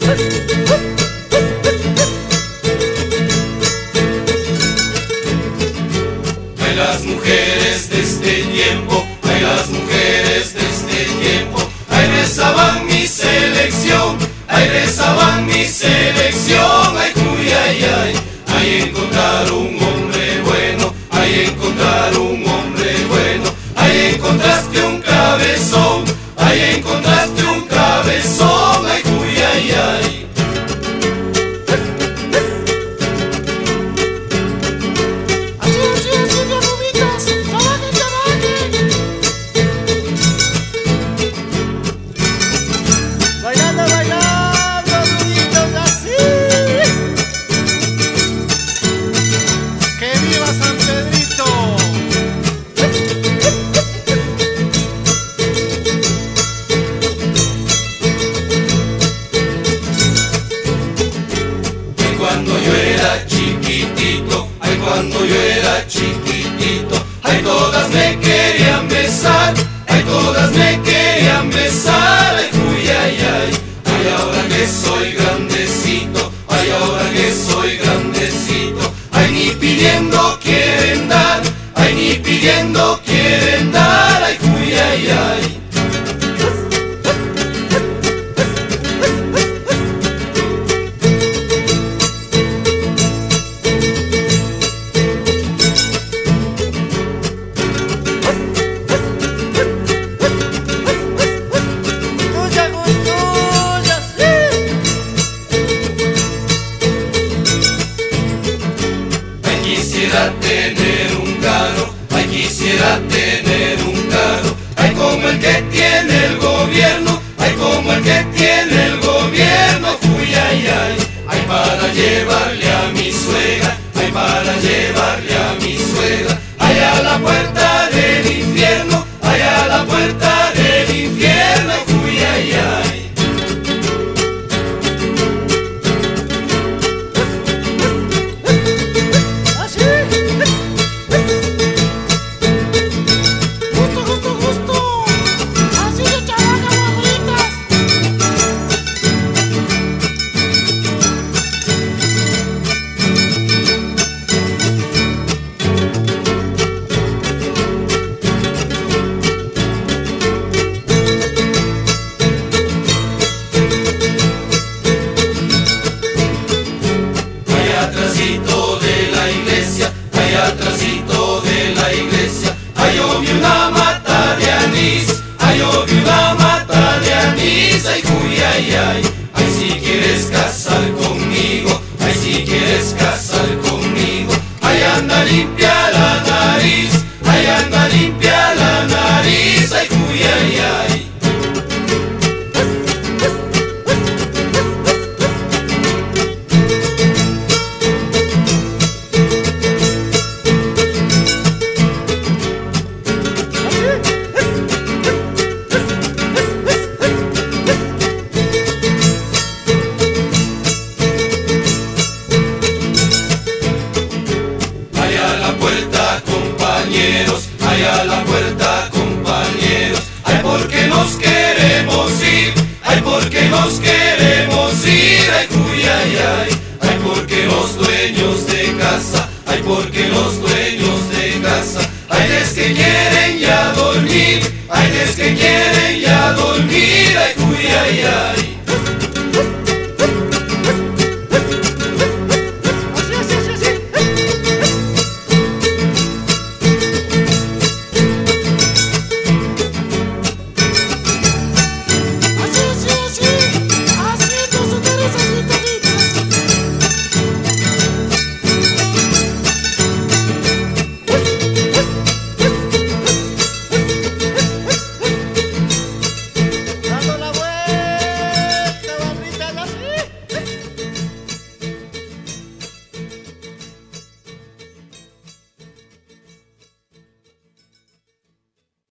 Ay, las mujeres de este tiempo, ay, las mujeres de este tiempo, ay, rezaban mi selección, ay, rezaban mi selección, ay, cuy, ay, ay, ay, encontrar un hombre bueno, ay, encontrar un hombre bueno, ay, encontraste un cabezón, ay, encontraste un cabezón, ay, cuy, ay, ay. Cuando yo era chiquitito, ay, cuando yo era chiquitito, ay, todas me querían besar, ay, todas me querían besar, ay, uy, ay, ay, ay, ahora que soy grandecito, ay, ahora que soy grandecito, ay, ni pidiendo quieren dar, ay, ni pidiendo quieren dar, ay, uy, ay, ay. Quisiera tener un carro, ay, quisiera tener un carro, ay, como el que tiene el gobierno, ay, como el que tiene el gobierno, uy, ay, ay, ay, para llevarle a mi suegra, ay, para llevarle a mi suegra, ay, a la puerta del infierno, ay, a la puerta del infierno, uy, ay, ay. Atrásito de la iglesia, ay, atrásito de la iglesia, ay, yo vi una mata de anís, ay, yo vi una mata de anís, ay, uy, ay, ay, ay, si quieres casar conmigo, ay, si quieres casar conmigo, ay, anda limpia la nariz, ay, anda limpia la nariz, ay, uy, ay, ay. Compañeros, ay, a la puerta, compañeros, ay, porque nos queremos ir, ay, porque nos queremos ir, ay, uy, ay, ay, ay, porque los dueños de casa, ay, porque los dueños de casa, ay, es que quieren ya dormir, ay, es que quieren ya